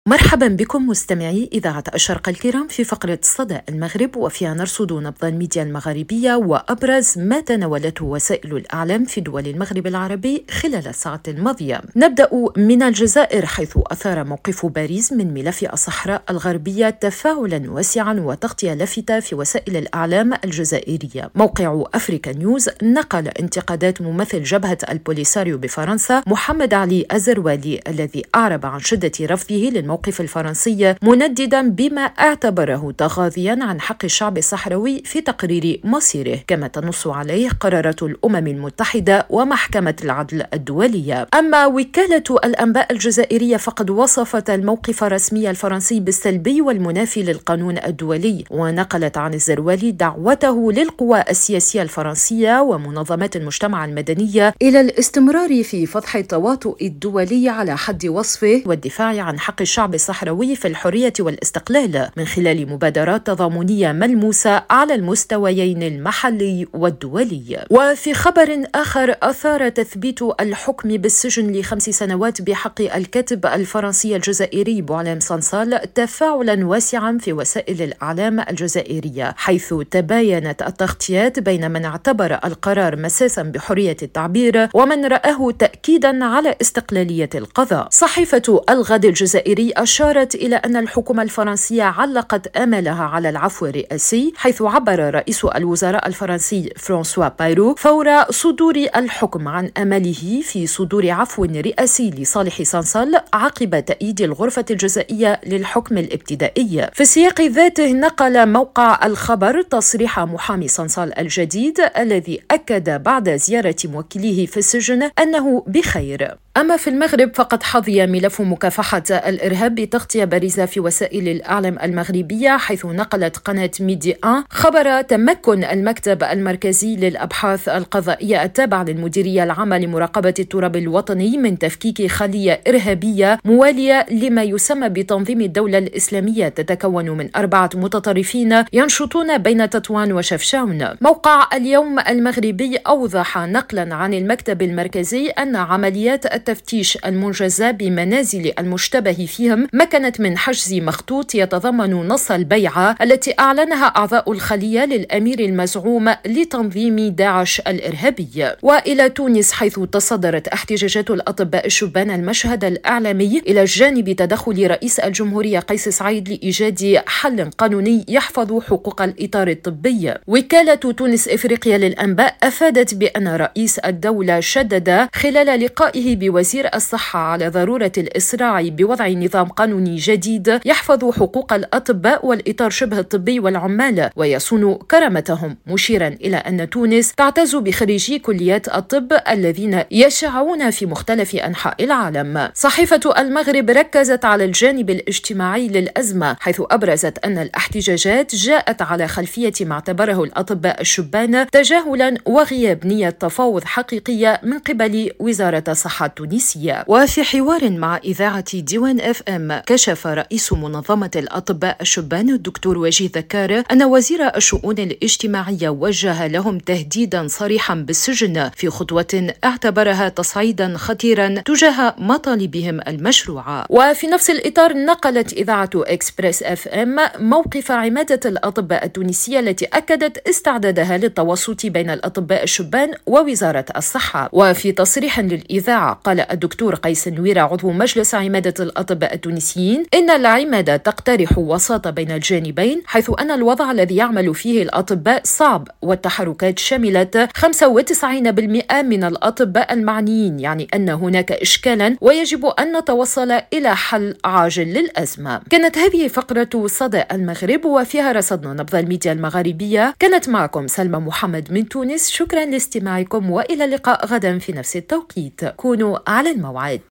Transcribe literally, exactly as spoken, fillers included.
مرحبا بكم مستمعي إذاعة الشرق الكرام في فقرة صدى المغرب، وفيها نرصد نبض الميديا المغاربية وأبرز ما تناولته وسائل الإعلام في دول المغرب العربي خلال الساعة الماضية. نبدأ من الجزائر، حيث أثار موقف باريس من ملف الصحراء الغربية تفاعلا واسعا وتغطية لافتة في وسائل الإعلام الجزائرية. موقع أفريكا نيوز نقل انتقادات ممثل جبهة البوليساريو بفرنسا محمد علي الزروالي، الذي أعرب عن شدة رفضه للموقف الموقف الفرنسي، منددا بما اعتبره تغاضيا عن حق الشعب الصحراوي في تقرير مصيره، كما تنص عليه قرارات الأمم المتحدة ومحكمة العدل الدولية. أما وكالة الأنباء الجزائرية فقد وصفت الموقف الرسمي الفرنسي بالسلبي والمنافي للقانون الدولي، ونقلت عن الزروالي دعوته للقوى السياسية الفرنسية ومنظمات المجتمع المدني إلى الاستمرار في فضح التواطؤ الدولي على حد وصفه والدفاع عن حق الشعب الصحراوي في الحرية والاستقلال من خلال مبادرات تضامنية ملموسة على المستويين المحلي والدولي. وفي خبر آخر، أثار تثبيت الحكم بالسجن لخمس سنوات بحق الكاتب الفرنسي الجزائري بوعلام صنصال تفاعلا واسعا في وسائل الإعلام الجزائرية، حيث تباينت التغطيات بين من اعتبر القرار مساسا بحرية التعبير ومن رآه تأكيدا على استقلالية القضاء. صحيفة الغد الجزائري أشارت إلى أن الحكومة الفرنسية علقت آمالها على العفو الرئاسي، حيث عبر رئيس الوزراء الفرنسي فرانسوا بايرو فور صدور الحكم عن أمله في صدور عفو رئاسي لصالح صنصال عقب تأييد الغرفة الجزائية للحكم الابتدائي. في السياق ذاته، نقل موقع الخبر تصريح محامي صنصال الجديد الذي أكد بعد زيارة موكليه في السجن أنه بخير. أما في المغرب، فقد حظي ملف مكافحة الإرهاب بتغطية بارزة في وسائل الإعلام المغربية، حيث نقلت قناة ميدي واحد خبر تمكن المكتب المركزي للأبحاث القضائية التابع للمديرية العامة لمراقبة التراب الوطني من تفكيك خلية إرهابية موالية لما يسمى بتنظيم الدولة الإسلامية، تتكون من أربعة متطرفين ينشطون بين تطوان وشفشاون. موقع اليوم المغربي أوضح نقلا عن المكتب المركزي أن عمليات التفتيش المنجزة بمنازل المشتبه فيهم مكنت من حجز مخطوط يتضمن نص البيعة التي أعلنها أعضاء الخلية للأمير المزعوم لتنظيم داعش الإرهابي. وإلى تونس، حيث تصدرت احتجاجات الأطباء الشبان المشهد الإعلامي إلى جانب تدخل رئيس الجمهورية قيس سعيد لإيجاد حل قانوني يحفظ حقوق الإطار الطبي. وكالة تونس إفريقيا للأنباء أفادت بأن رئيس الدولة شدد خلال لقائه بوزير الصحة على ضرورة الإسراع بوضع نظام قانوني جديد يحفظ حقوق الأطباء والإطار شبه الطبي والعمال ويصون كرامتهم، مشيرا إلى أن تونس تعتز بخريجي كليات الطب الذين يشعون في مختلف أنحاء العالم. صحيفة المغرب ركزت على الجانب الاجتماعي للأزمة، حيث أبرزت أن الاحتجاجات جاءت على خلفية ما اعتبره الأطباء الشبان تجاهلا وغياب نية تفاوض حقيقية من قبل وزارة الصحة التونسية. وفي حوار مع إذاعة ديوان اف ام، كشف رئيس منظمة الأطباء الشبان الدكتور وجيه ذكار أن وزير الشؤون الاجتماعية وجه لهم تهديدا صريحا بالسجن في خطوة اعتبرها تصعيدا خطيرا تجاه مطالبهم المشروعة. وفي نفس الإطار، نقلت إذاعة إكسبريس اف ام موقف عمادة الأطباء التونسية التي أكدت استعدادها للتوسط بين الأطباء الشبان ووزارة الصحة. وفي تصريح للإذاعة، قال الدكتور قيس نويرة عضو مجلس عمادة الأطباء التونسيين إن العمادة تقترح وساطة بين الجانبين، حيث أن الوضع الذي يعمل فيه الأطباء صعب، والتحركات شملت خمسة وتسعين بالمئة من الأطباء المعنيين، يعني أن هناك إشكالا ويجب أن نتوصل إلى حل عاجل للأزمة. كانت هذه فقرة صدى المغرب، وفيها رصدنا نبض الميديا المغاربية. كانت معكم سلمى محمد من تونس، شكرا لاستماعكم وإلى اللقاء غدا في نفس التوقيت. كونوا على الموعد.